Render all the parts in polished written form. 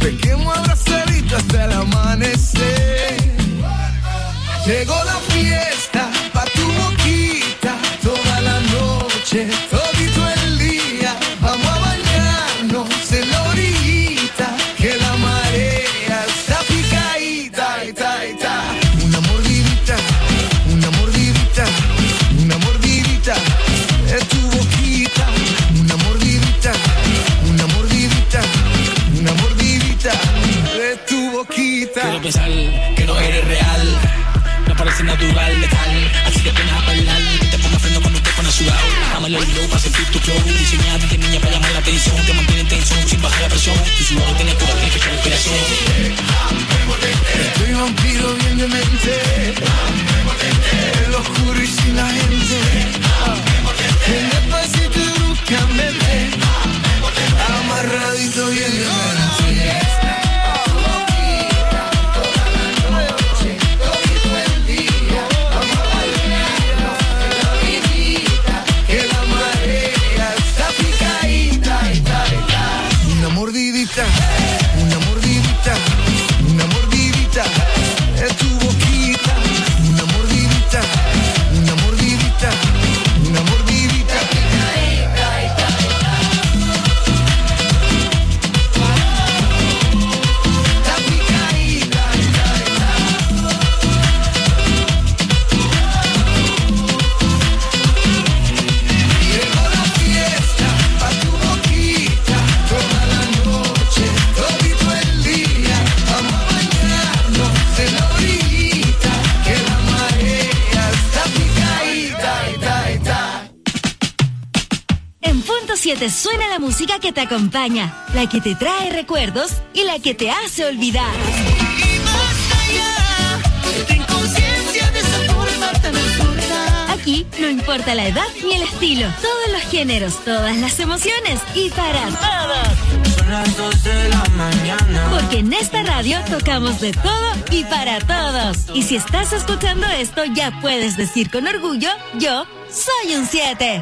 Te quemo abrazadito hasta el amanecer. Llegó la fiesta pa' tu boquita, toda la noche, todito el día. Vamos a bañarnos en la orillita, que la marea está picadita, ita, ita. Una mordidita, una mordidita, una mordidita de tu boquita. Una mordidita, una mordidita, una mordidita de tu boquita. Quiero pensar que no eres real, no parece natural, letal. Así que ven a bailar, que te ponga freno cuando te pones sudado. Dámelo el low para sentir tu flow. Diseñada de niña para llamar la atención. Te mantiene en tensión sin bajar la presión. Tu sudor tiene tu arte, fecha de inspiración. Estoy vampiro bien de mente, en lo oscuro y sin la gente. En el pasito bruscamente, amarradito bien de mente. Una mordidita, una mordidita de tu boquita. Una mordidita, una mordidita, una mordidita. La picadita. Llegó la fiesta pa' tu boquita, toda la noche, todito el día. Vamos a bañarnos en la orillita, que la marea está picadita, ita, ita. En Punto 7 suena la música que te acompaña, la que te trae recuerdos y la que te hace olvidar. Y más allá, ten conciencia de esa forma tan absurda. Aquí no importa la edad ni el estilo, todos los géneros, todas las emociones y para todos. Son las 2 de la mañana. Porque en esta radio tocamos de todo y para todos. Y si estás escuchando esto, ya puedes decir con orgullo, yo soy un 7.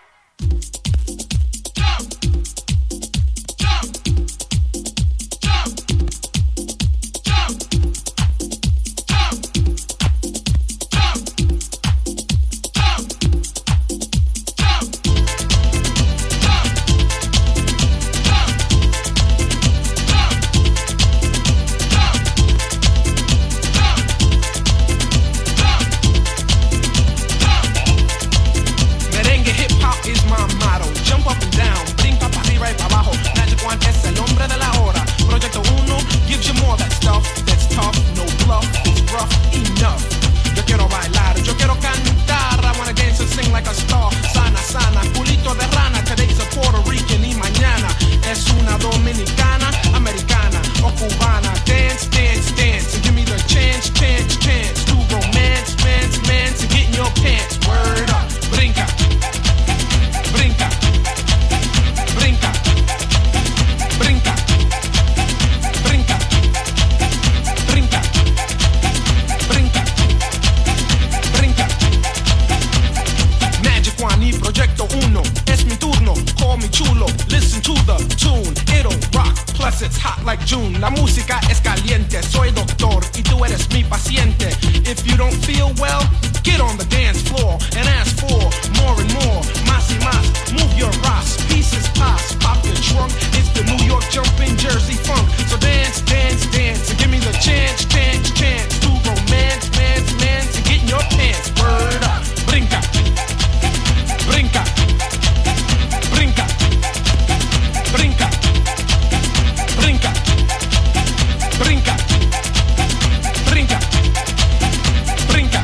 Merengue hip hop is my motto. Jump up and down, brinca para arriba y para abajo. Magic One es el hombre de la hora. Proyecto 1 gives you more that stuff that's tough, no bluff, it's rough enough. Yo quiero bailar, yo quiero cantar. I wanna dance and sing like a star. Sana, sana, culito de rana. Today's a Puerto Rican y mañana es una dominicana, americana o cubana. Dance, dance, dance, and give me the chance, chance, chance to romance, mance, mance, and get in your pants. Word up, brinca. Brinca, brinca, brinca, brinca, brinca, brinca, brinca. Magic One y Proyecto 1, es mi turno, call me chulo. Listen to the tune, it'll rock, plus it's hot like June. La música es caliente, soy doctor y tú eres mi paciente. If you don't feel well, get on the dance floor and ask for more and more, más y más. Move your ass, pieces pass, pop your trunk. It's the New York jumping Jersey funk. So dance, dance, dance, and give me the chance, chance, chance to romance, mance, mance, and get in your pants. Word up, brinca, brinca, brinca, brinca, brinca, brinca, brinca, brinca.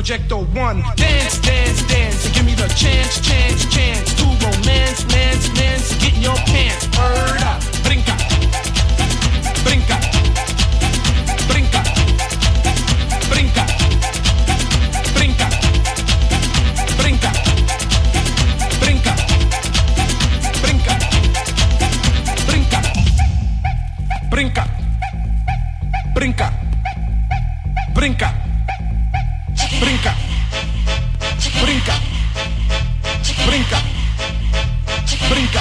Projecto One. Dance, dance, dance, and give me the chance, chance, chance to romance, lance, lance, get in your pants. Word up, brinca, brinca, brinca, brinca, brinca, brinca, brinca, brinca, brinca, brinca, brinca, brinca. Brinca, brinca, brinca, brinca.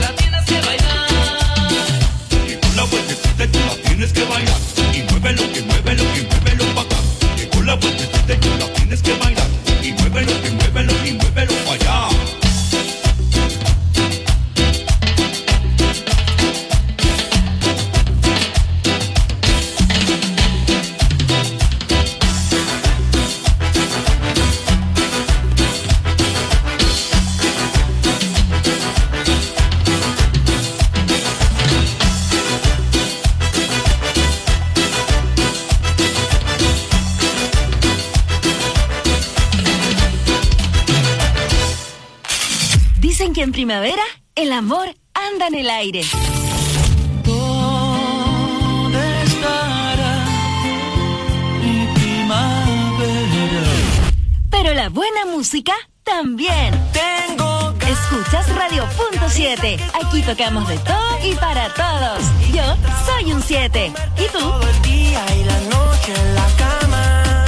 Tienes que bailar y mueve lo que primavera, el amor anda en el aire. ¿Dónde estará mi primavera? Pero la buena música también. Escuchas Radio.7. Aquí tocamos de todo y para todos. Yo soy un 7. ¿Y tú? Todo el día y la noche en la cama.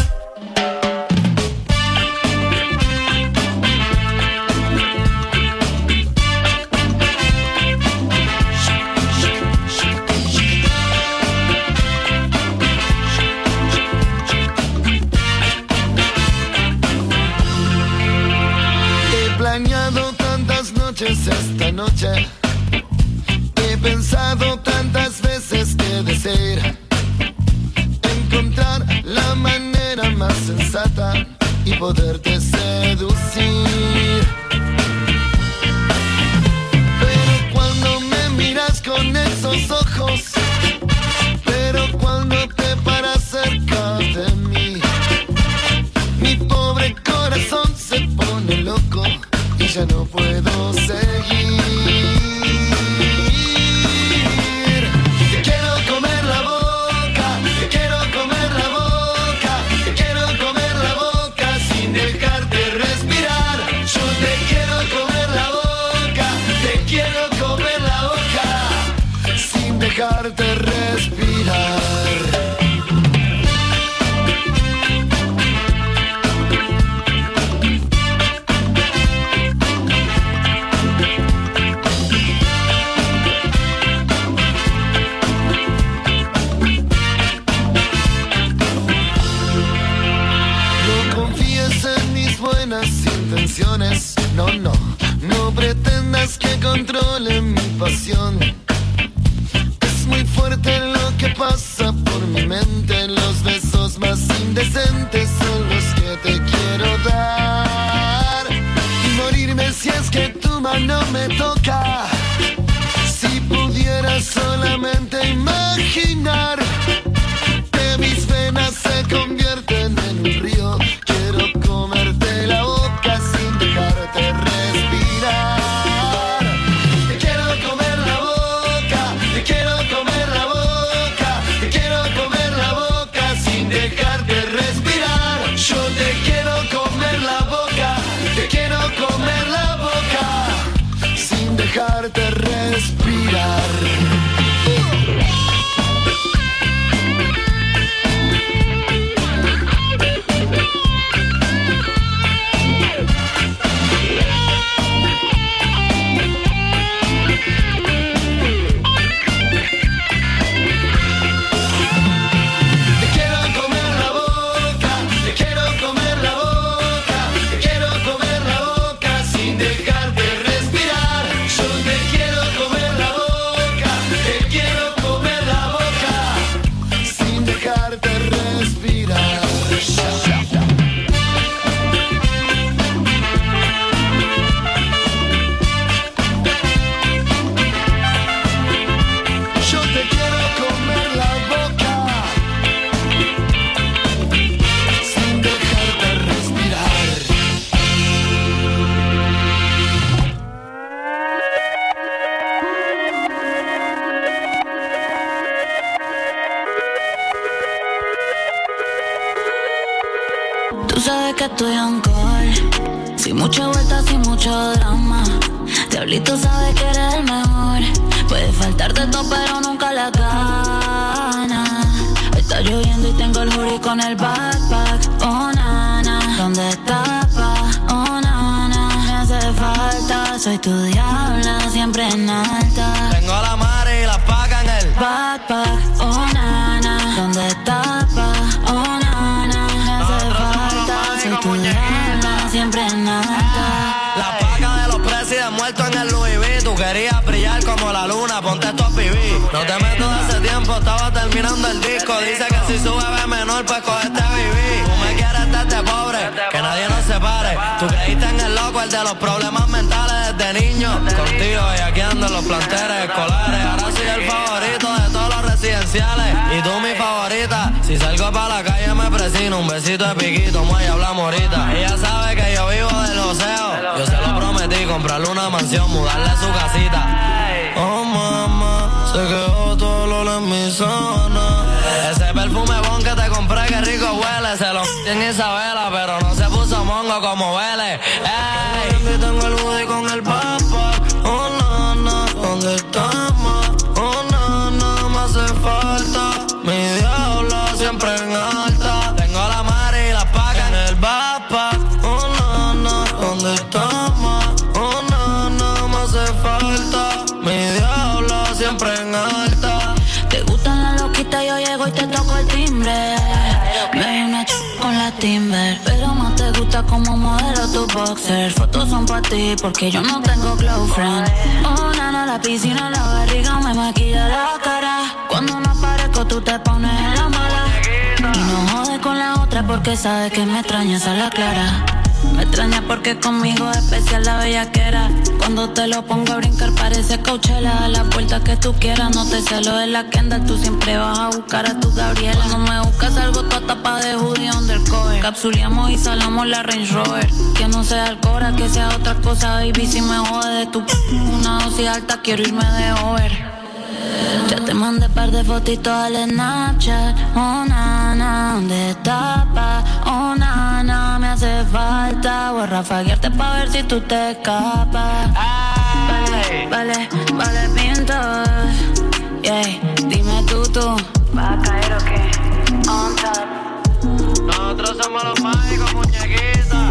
Esta noche he pensado tantas veces que desear encontrar la manera más sensata y poderte seducir. Pero cuando me miras con esos ojos, pero cuando te paras cerca de mí, mi pobre corazón se pone loco y ya no puedo seguir. Te quiero comer la boca, te quiero comer la boca, te quiero comer la boca sin dejarte respirar. Yo te quiero comer la boca, te quiero comer la boca sin dejarte respirar. No, no, no pretendas que controle mi pasión. Es muy fuerte lo que pasa por mi mente. Los besos más indecentes son los que te quiero dar. Y morirme si es que tu mano me toca. Si pudiera solamente imaginar que mis venas se convierten en un río. Quiero comerte la boca sin dejarte respirar. Te quiero comer la boca, te quiero comer la boca, te quiero comer la boca sin dejarte respirar. Yo te quiero comer la boca, te quiero comer la boca sin dejarte respirar. Estoy on call, sin mucha vuelta, sin mucho drama. Diablito sabe que eres el mejor. Puede faltar de todo, pero nunca la gana. Está lloviendo y tengo el hoodie con el backpack. Oh, nana, ¿dónde está, pa? Oh, nana, me hace falta. Soy tu diabla, siempre en alta. Tengo la madre y la paca en el backpack. Oh, nana, ¿dónde está, pa? Oh, nana, me hace falta. Soy tu diabla, siempre en alta. La paca de los presidentes muertos en el Louis V. Tú querías brillar como la luna, ponte esto a vivir. No te meto de hace tiempo, estaba terminando el disco. Dice que si sube B menor, pues cogete a vivir. Tú me quieres estarte pobre, que nadie nos separe. Tú creíste en el loco, el de los problemas mentales desde niño. Contigo y aquí ando en los planteles escolares. Ahora soy el favorito de todos los residenciales. Y tú mi favorita. Si salgo para la calle me presino. Un besito de piquito, muelle, hablamos ahorita. Ella sabe que yo vivo del joseo. Yo se lo prometí, comprarle una mansión, mudarle a su casita. Oh, mamá, se quedó todo el olor en mi zona. Ese perfume bon que te compré, que rico huele. Se lo en Isabela, pero no se puso mongo como huele. Ey, tengo el hoodie con el papa. Oh, nana, ¿dónde estamos? Oh, nana, me hace falta. Mi diablo siempre en alta. Tengo la Mari y la paca en el backpack. Oh, nana, ¿dónde estamos? Oh, nana, me hace falta. Mi diablo siempre en alta. Te gustan las loquitas, yo llego y te toco el timbre. Me doy una con la Timber, pero más te gusta como modelo tu boxer. Fotos son para ti porque yo no tengo close friend. Oh, nana, la piscina, la barriga me maquilla la cara. Cuando no aparezco tú te pones en la mala. Y no jodes con la otra porque sabes que me extrañas a la clara. Me extraña porque conmigo es especial la bellaquera. Cuando te lo pongo a brincar parece Coachella. A las vueltas que tú quieras, no te celo de la Kendall. Tú siempre vas a buscar a tu Gabriela. No me buscas algo toda tapa de hoodie undercover. Capsuleamos y salamos la Range Rover. Que no sea Alcora, que sea otra cosa, baby. Si me jode de tu una dosis alta, quiero irme de over. Ya te mandé par de fotitos al Snapchat. Oh, nana, ¿dónde estás, pa? Oh, nana, me hace falta. Voy a rafaguearte pa' ver si tú te escapas. Vale, pintos. Yeah, dime tú. ¿Va a caer o qué? On top. Nosotros somos los mágicos, muñequitas.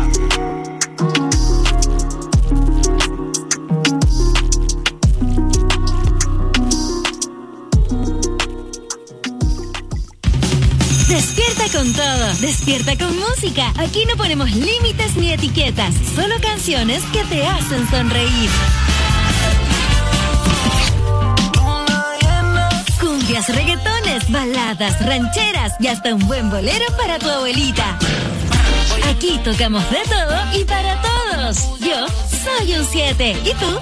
Despierta con todo, despierta con música. Aquí no ponemos límites ni etiquetas, solo canciones que te hacen sonreír. Cumbias, reggaetones, baladas, rancheras y hasta un buen bolero para tu abuelita. Aquí tocamos de todo y para todos. Yo soy un 7. ¿Y tú?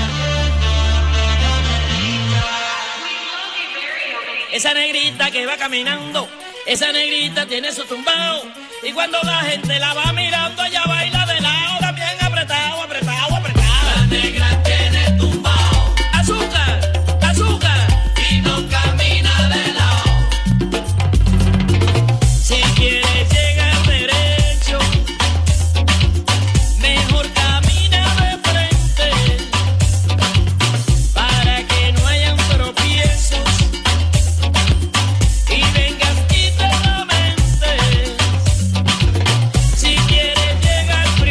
Esa negrita que va caminando, esa negrita tiene su tumbao. Y cuando la gente la va mirando, ella baila de lado, también apretado. La negra tiene tumbao. Azúcar, y no camina de lado. Si quieres llegar derecho, mejor camina de frente, para que no hayan tropiezos. Y vengas y te lamentes. Si quieres llegar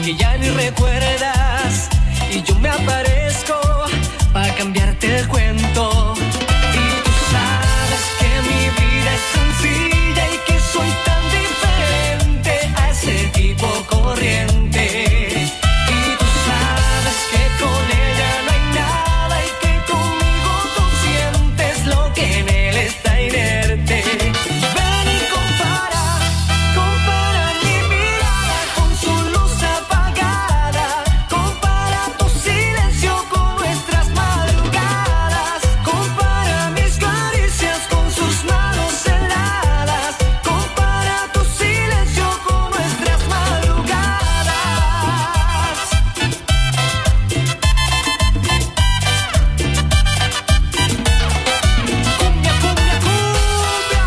que ya ni recuerdas y yo me aparezco para cambiarte el cuento. Y tú sabes que mi vida es sencilla y que soy tan diferente a ese tipo corriente. Y tú sabes que con ella no hay nada y que conmigo tú sientes lo que en él está inerte. Ven y compara mi mirada con su luz apagada. Compara tu silencio con nuestras madrugadas. Compara mis caricias con sus manos heladas. Compara tu silencio con nuestras madrugadas. Cumbia, cumbia, cumbia.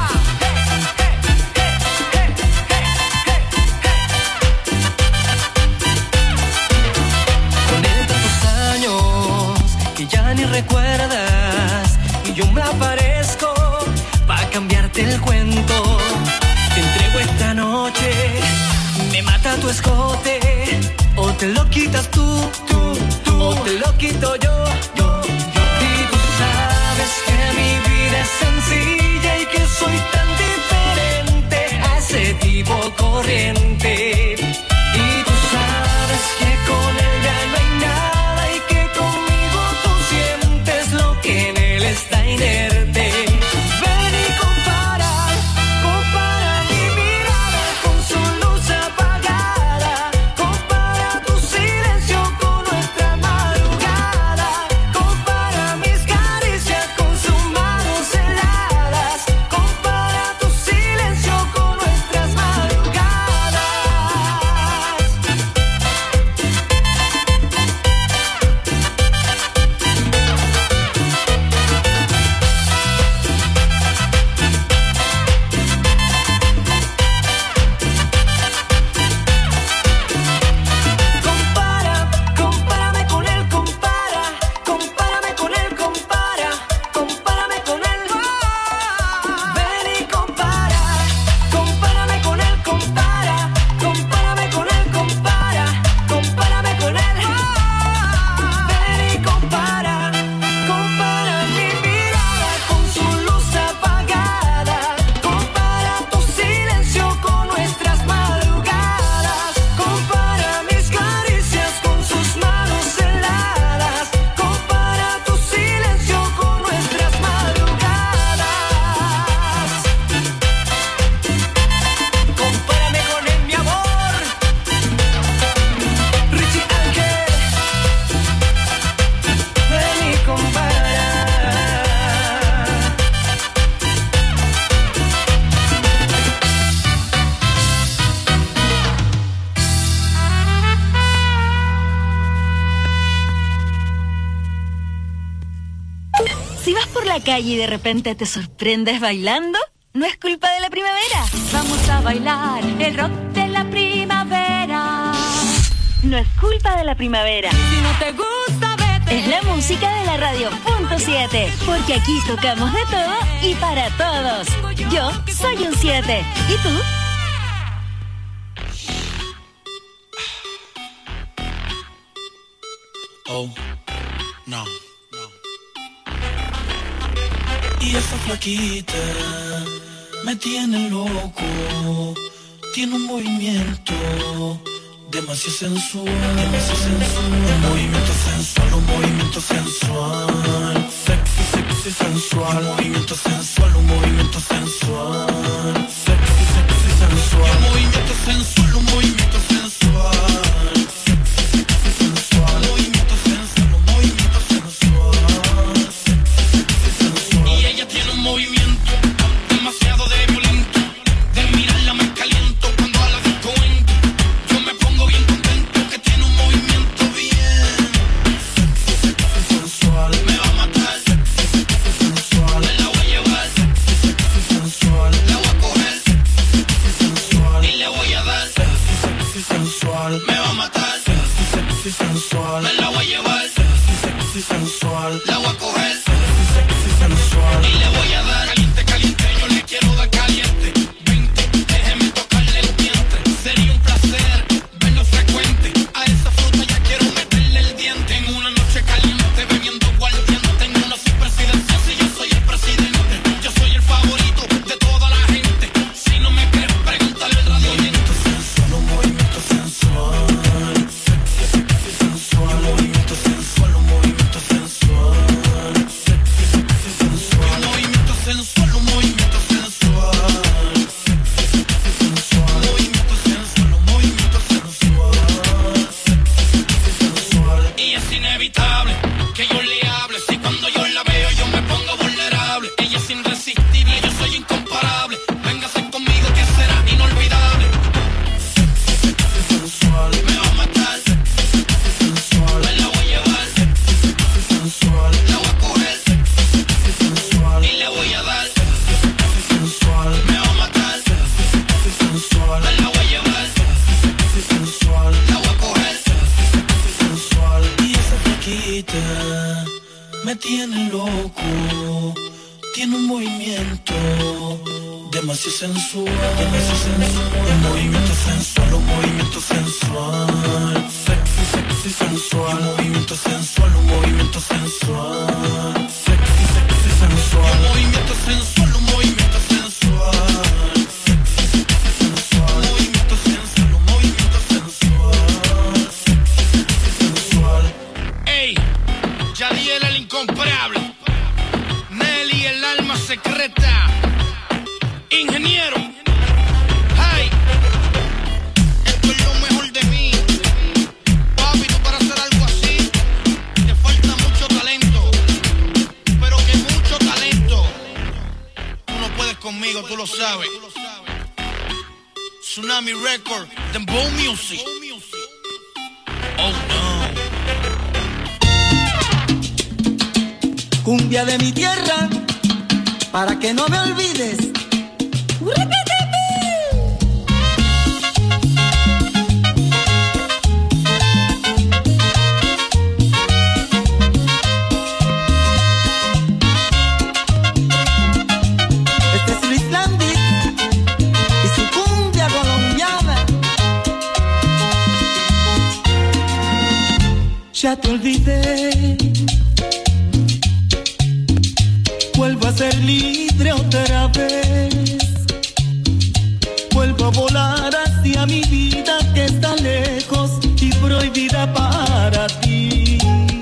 Con él tantos años que ya ni recuerdas y yo me aparezco para cambiarte el cuento. Te entrego esta noche, me mata tu escote, o te lo quitas tú, o te lo quito yo. Y tú sabes que mi vida es sencilla y que soy tan diferente a ese tipo corriente. Y tú sabes que con él ya no hay nada y que conmigo tú sientes lo que en él está inerte. Ven y compara mi mirada con su luz apagada. Compara tu silencio con nuestra madrugada. Compara mis caricias con sus manos heladas. Compara tu silencio con nuestras madrugadas. Compárame con él, compárame con él, compárame con él. Ven y compárame con él, compárame con él, compárame con él. Ven y compara mi mirada con su luz apagada. Compara tu silencio con nuestras madrugadas. Compara mis caricias con sus manos heladas. Compara tu silencio con nuestras madrugadas. Compárame con él, mi amor. Richie Ángel. Ven y compara. Si vas por la calle y de repente te sorprendes bailando, no es culpa de la primavera. Vamos a bailar el rock de la primavera. No es culpa de la primavera. Si no te gusta, vete. Es la música de la radio .7, porque aquí tocamos de todo y para todos. Yo soy un 7. ¿Y tú? Oh, no. Y esa flaquita me tiene loco. Tiene un movimiento demasiado sensual. Un movimiento sensual. Sexy, sensual. Un movimiento sensual. Sexy, sensual. Un movimiento sensual. Y ella tiene un movimiento demasiado violento. De mirarla me caliento cuando a la disco entro. Yo me pongo bien contento que tiene un movimiento bien sexy, sensual. Me va a matar sexy, sensual. Me la voy a llevar sexy, sensual. La voy a coger sexy, sensual. Y le voy a dar sexy, sensual. Me va a matar sexy, sensual. Me la voy a llevar sexy, sensual. La voy a coger sexy, sensual. Y le voy a dar caliente, yo le quiero dar caliente. 20, déjeme tocarle el diente. Sería un placer verlo frecuente. me tiene loco. Tiene un movimiento demasiado sensual, un movimiento sensual, un movimiento sensual, sexy, sexy, sensual, un movimiento sensual, un movimiento sensual, sexy, sexy, sensual, un movimiento sensual, un movimiento sensual, sexy, sexy, sensual, un movimiento sensual, un movimiento sensual, sexy, sexy, sensual. Ey, Yadiel el incomparable, Nelly el alma secreta, ingeniero. Hey, esto es lo mejor de mí. Papi, tú para hacer algo así te falta mucho talento, pero que mucho talento. Tú no puedes conmigo, tú lo sabes. Tsunami Record, Dembow Music. Oh no. Cumbia de mi tierra, para que no me olvides. Este es Luis Landy y su cumbia colombiana. Ya te olvidé, vuelvo a ser libre otra vez, vuelvo a volar hacia mi vida que está lejos y prohibida para ti.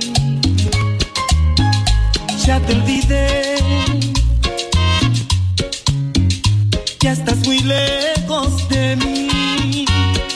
Ya te olvidé, ya estás muy lejos de mí.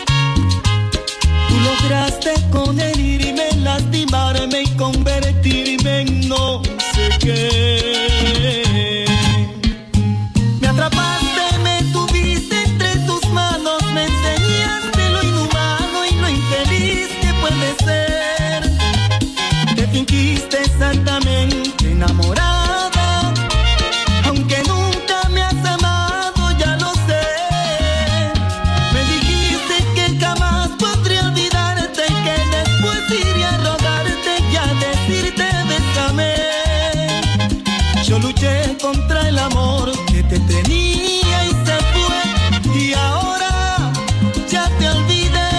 Tú lograste con herirme, lastimarme y convertirme en no sé qué. Me atrapaste, me tuviste entre tus manos, me enseñaste lo inhumano y lo infeliz que puede ser. Te fingiste exactamente enamorada, aunque nunca me has amado, ya lo sé. Me dijiste que jamás podría olvidarte y que después iría a rogarte y a decirte bésame. Yo luché contra el amor que te tenía y se fue, y ahora ya te olvidé.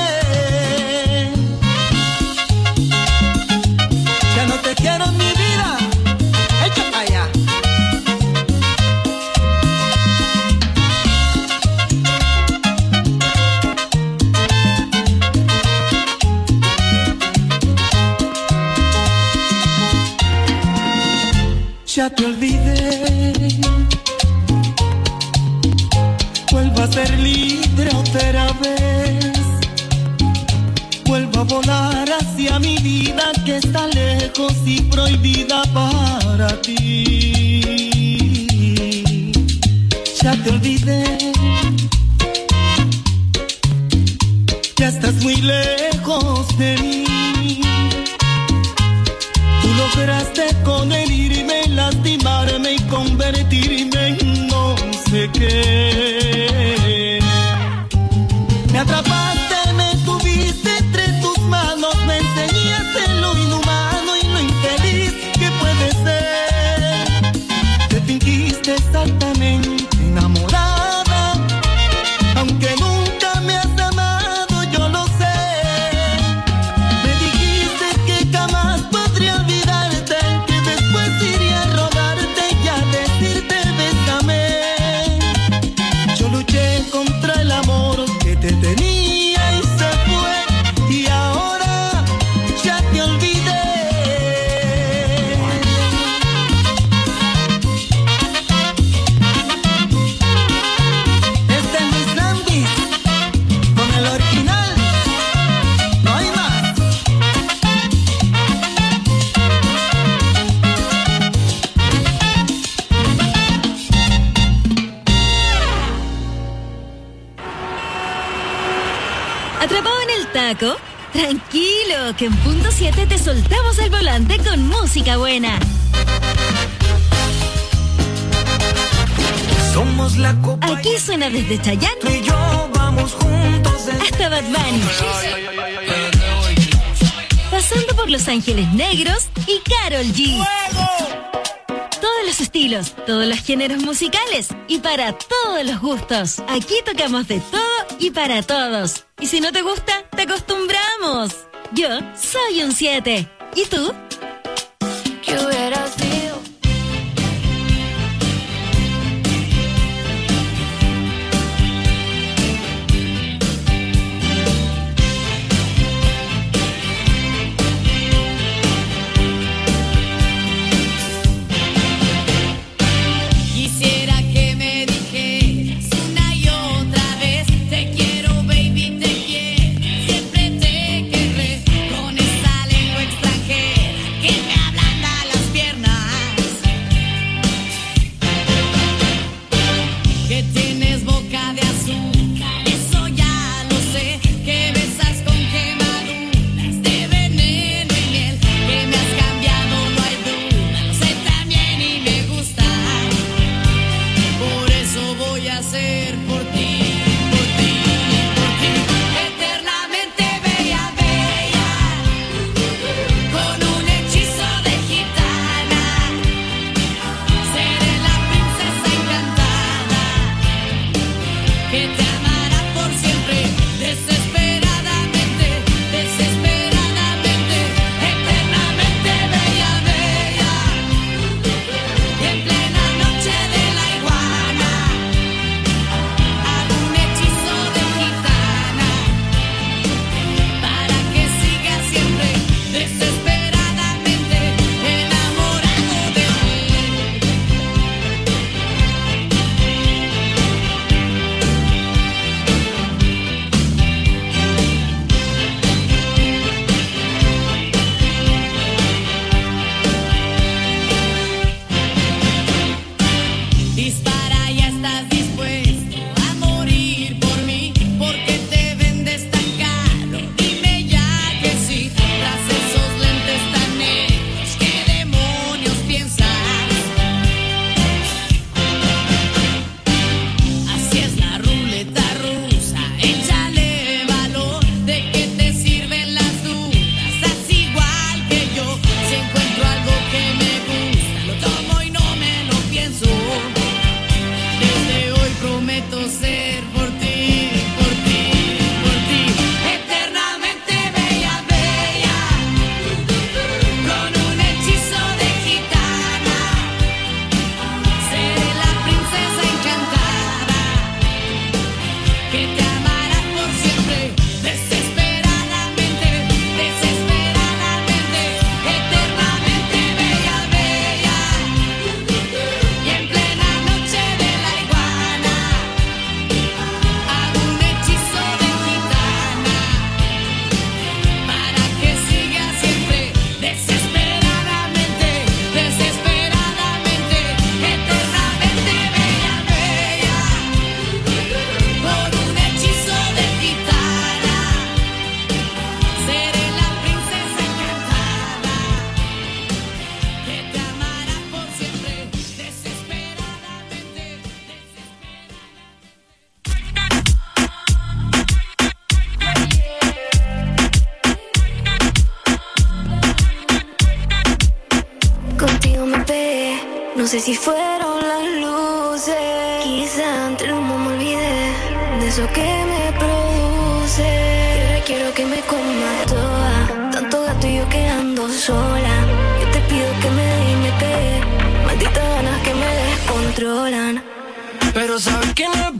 Ya no te quiero en mi vida, echa para allá. Ya te olvidé, vuelvo a ser libre otra vez, vuelvo a volar hacia mi vida que está lejos y prohibida para ti. Ya te olvidé, ya estás muy lejos de mí. Tú lograste con herirme, lastimarme y convertirme en no sé qué. Me atrapaste, me tuviste entre tus manos, me enseñaste lo inhumano y lo infeliz que puede ser. Te fingiste exactamente enamorada, aunque nunca me has amado, yo lo sé. Me dijiste que jamás podría olvidarte, que después iría a rogarte y a decirte bésame. Yo luché contra el amor que te tenía y se fue, y ahora ya te olvidé. Este es Luis Landy con el original, no hay más. ¿Atrapado en el taco? Tranquilo, que en punto 7 te soltamos el volante con música buena. Somos la copa. Aquí suena desde Chayanne Tú y yo vamos juntos hasta Bad Bunny. pasando por Los Ángeles Negros y Karol G. Todos los estilos, todos los géneros musicales y para todos los gustos. Aquí tocamos de todo y para todos. Y si no te gusta, te acostumbramos. Yo soy un 7. ¿Y tú? ¿Qué hubiera sido? No sé si fueron las luces, quizá entre el humo me olvidé de eso que me produce. Ahora quiero que me comas toda, tanto gato y yo quedando sola. Yo te pido que me dé y me pegue, malditas ganas que me descontrolan. Pero sabes que no es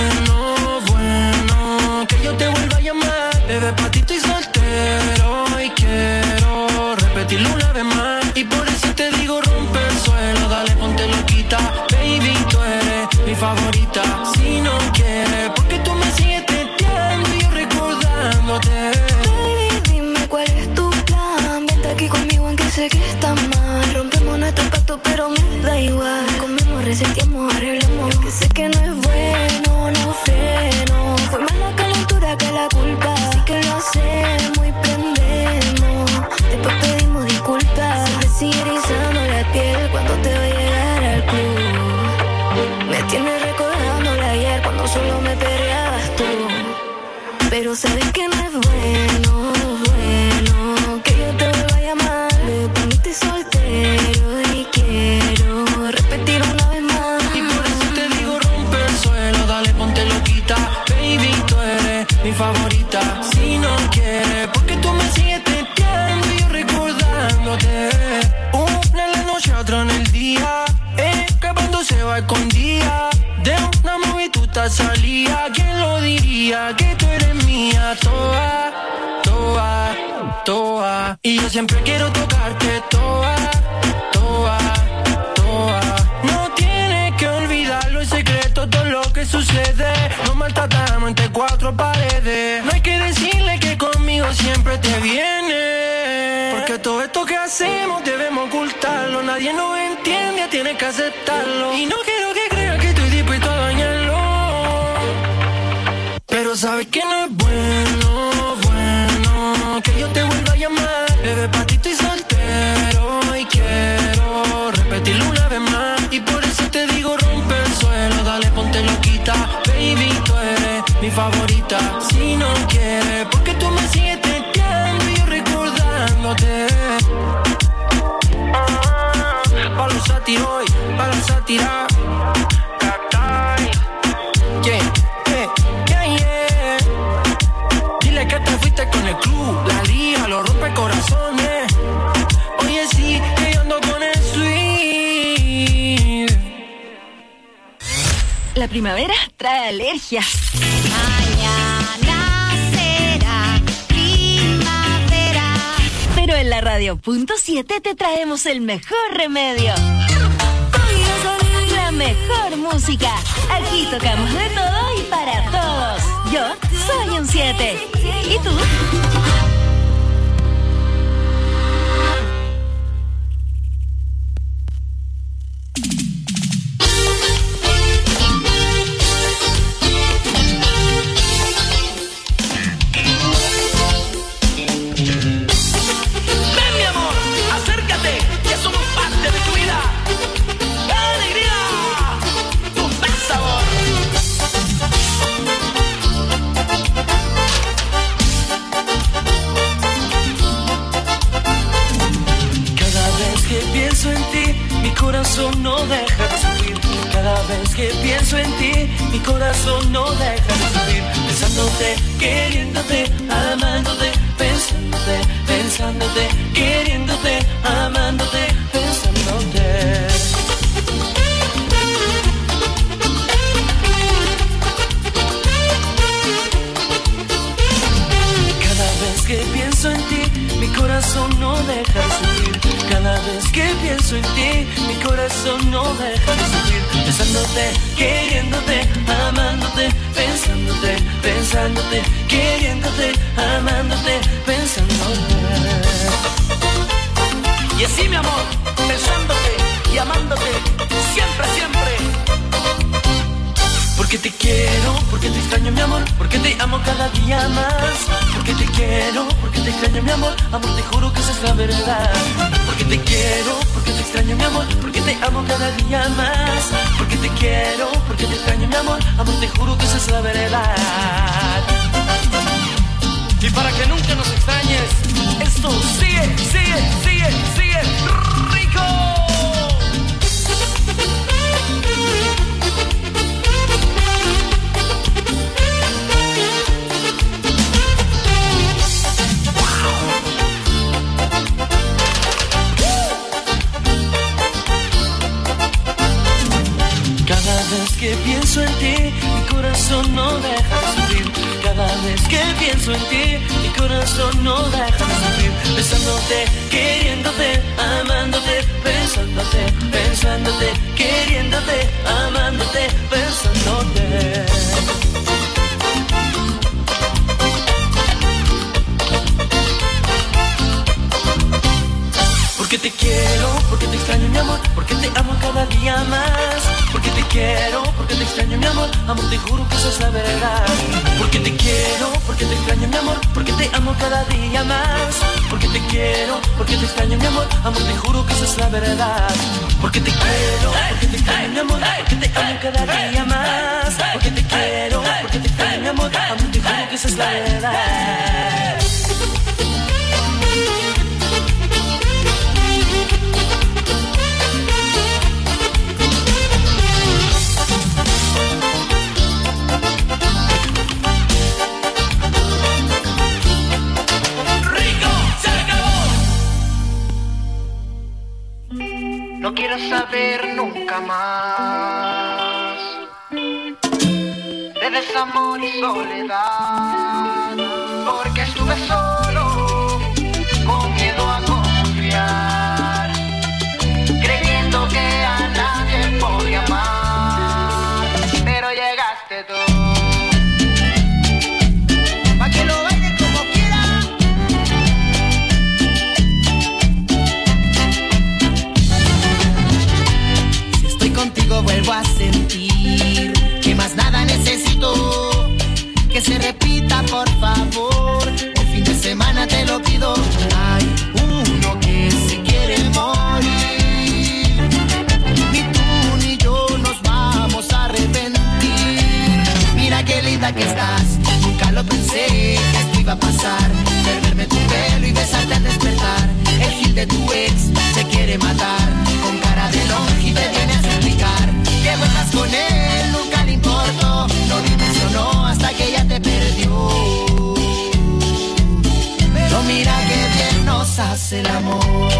bueno que yo te vuelva a llamar. Bebé, pa' ti estoy soltero y quiero repetirlo una vez más. Y por eso te digo rompe el suelo, dale ponte loquita. Baby, tú eres mi favorita. Si no quieres, porque tú me sigues testeando y yo recordándote. Baby, dime cuál es tu plan. Vente aquí conmigo aunque sé que está mal. Rompemos nuestro pacto pero me da igual. Comemos, reseteamos, arreglamos. Que sé que no es bueno, no freno. Fue más la calentura que la culpa. Así que lo hacemos y prendemos. Después pedimos disculpas. Me sigue erizando la piel cuando te voy a llegar al club. Me tienes recordando ayer cuando solo me perreabas tú. Pero sabes que no es bueno que yo te favorita. Si no quieres, porque tú me sigues testeando y yo recordándote. Una en la noche, otra en el día. Escapándose va escondida. De una movie tú te salía. ¿Quién lo diría? Que tú eres mía. Toda, toda, toda. Y yo siempre quiero tocarte toda, toda, toda. No tienes que olvidarlo, es secreto todo lo que sucede. Nos maltratamos entre cuatro paredes. No hay que decirle que conmigo siempre te viene. Porque todo esto que hacemos debemos ocultarlo. Nadie nos entiende, tienes que aceptarlo. Y no quiero que creas que estoy dispuesto a dañarlo. Pero sabes que no es bueno, bueno que yo te vuelva a llamar. Bebé, pa' ti estoy soltero y quiero repetirlo una vez más. Y por eso te digo rompe el suelo, dale ponte loquita. Baby, tú eres mi favorita. Si no quieres, porque tú me sigues testeando y yo recordándote. Pa' los sátiros y pa' la sátira. Dile que te fuiste con el club, la liga, los rompe corazones. Oye, sí, que yo ando con el sweet. La primavera trae alergias. Mañana será primavera. Pero en la radio.7 te traemos el mejor remedio. La mejor música. Aquí tocamos de todo y para todos. Yo soy un 7. ¿Y tú? Ven, mi amor, acércate, que somos parte de tu vida. ¡Alegría! ¡Tu más sabor! Cada vez que pienso en ti, mi corazón no deja de sufrir. Cada vez que pienso en ti, mi corazón no deja de sufrir. Pensándote, queriéndote, amándote, pensándote, pensándote, queriéndote, amándote, pensándote. Cada vez que pienso en ti, mi corazón no deja de sufrir. Cada vez que pienso en ti, mi corazón no deja de sufrir. Pensándote, queriéndote, amándote, pensándote, pensándote, queriéndote, amándote, pensándote. Y así, mi amor, pensándote y amándote, siempre, siempre. Porque te quiero, porque te extraño mi amor, porque te amo cada día más. Porque te quiero, porque te extraño mi amor, amor te juro que esa es la verdad. Porque te quiero, porque te extraño mi amor, porque te amo cada día más. Porque te quiero, porque te extraño mi amor, amor te juro que esa es la verdad. Y para que nunca nos extrañes, esto sigue, sigue, sigue, sigue rico. Cada vez que pienso en ti, mi corazón no deja de sufrir. Cada vez que pienso en ti, mi corazón no deja de sufrir. Pensándote, queriéndote, amándote, pensándote, pensándote, queriéndote, amándote, pensándote. Porque te quiero, porque te extraño mi amor, porque te amo cada día más. Porque te quiero, porque te extraño mi amor, amor te juro que esa es la verdad. Porque te quiero, porque te extraño mi amor, porque te amo cada día más. Porque te quiero, porque te extraño mi amor, amor te juro que esa es la verdad. Porque te quiero, porque te extraño mi amor, porque te amo cada día más. Porque te quiero, porque te extraño mi amor, amor te juro que esa es la verdad. vas a ver nunca más de desamor y soledad, porque estuve solo, con miedo a confiar, creyendo que a nadie podía amar, pero llegaste tú. Pa' que lo bailes como quieras. Si estoy contigo vuelvo a sentir que más nada necesito, que se repita por favor, el fin de semana te lo pido. Hay uno que se quiere morir, ni tú ni yo nos vamos a arrepentir. Mira qué linda que estás, nunca lo pensé que esto iba a pasar, perderme tu pelo y besarte al despertar. El gil de tu ex se quiere matar, con cara de longe te viene a suplicar que vuelvas con él, nunca le importó, no dimensionó hasta que ella te perdió. Pero mira que bien nos hace el amor.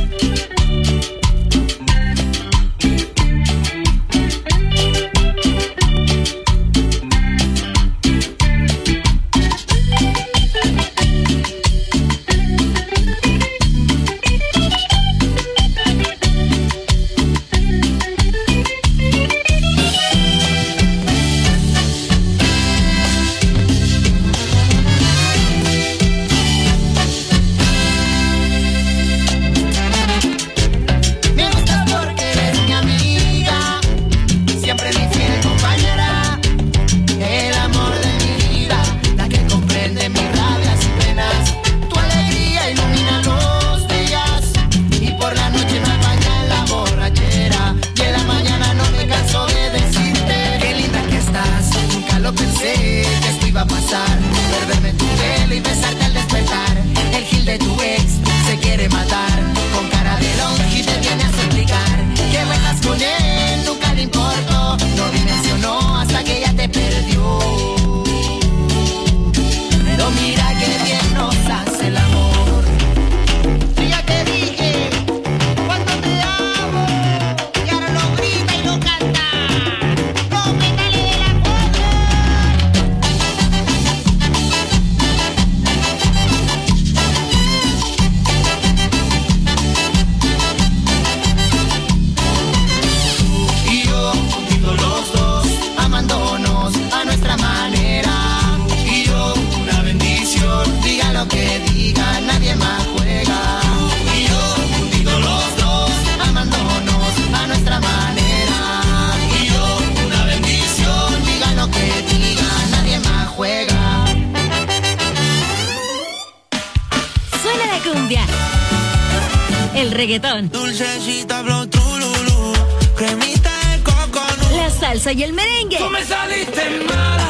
Reggaetón, dulcecita, blow, trululú, cremita de coconut, la salsa y el merengue. Tú me saliste mala,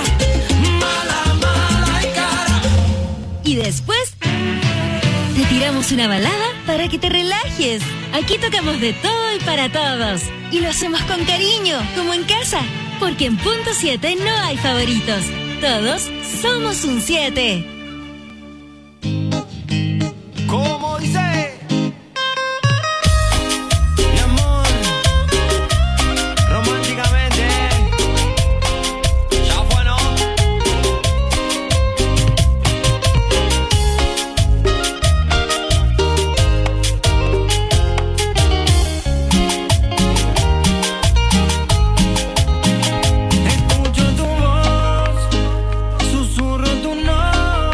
mala, mala y cara. Y después te tiramos una balada para que te relajes. Aquí tocamos de todo y para todos. Y lo hacemos con cariño, como en casa. Porque en Punto 7 no hay favoritos. Todos somos un 7. ¿Cómo dice? Escucho tu voz, susurro tu nombre.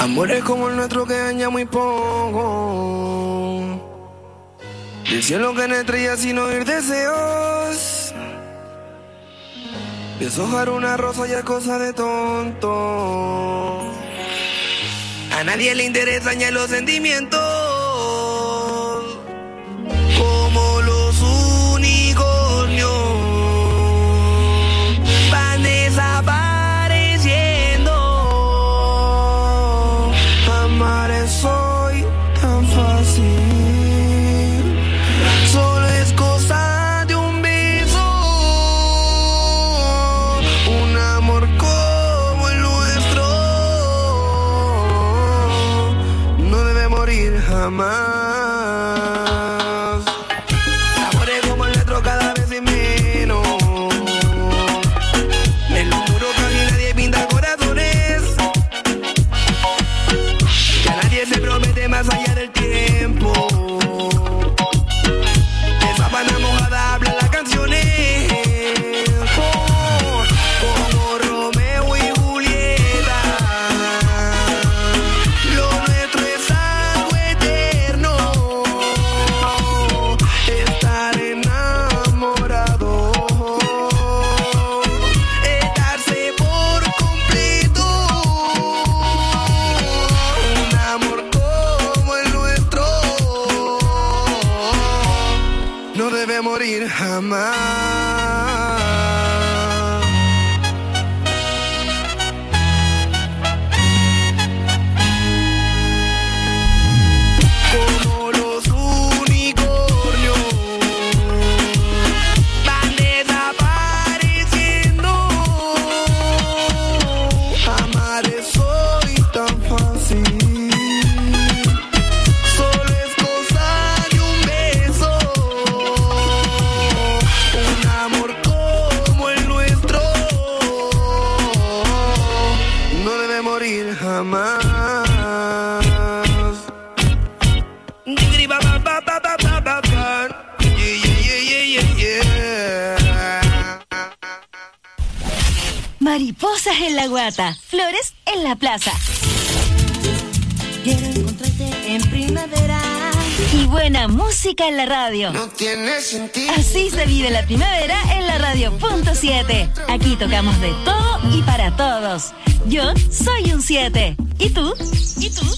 Amores como el nuestro que daña muy poco. Del cielo que no estrellas sin oír deseos. Deshojar una rosa ya es cosa de tonto. A nadie le interesan ya los sentimientos. Como los unicornios van desapareciendo. Amar es hoy tan fácil. Solo es cosa de un beso. Un amor como el nuestro no debe morir jamás. Amores como el nuestro cada vez es menos. En los muros casi nadie pinta corazones. Ya nadie se promete más allá del tiempo. De sábana mojada hablan las canciones. Como Romeo y Julieta. Lo nuestro es algo eterno. Estar enamorado. Es darse por completo. Un amor como el nuestro no debe morir jamás. Como los unicornios van desapareciendo. Amar es hoy tan fácil. Solo es cosa de un beso. Un amor como el nuestro no debe morir jamás. Mariposas en la guata, flores en la plaza. Quiero encontrarte en primavera. Y buena música en la radio. No tiene sentido. Así se vive la primavera en la radio.7. Aquí tocamos de todo y para todos. Yo soy un 7. ¿Y tú? ¿Y tú?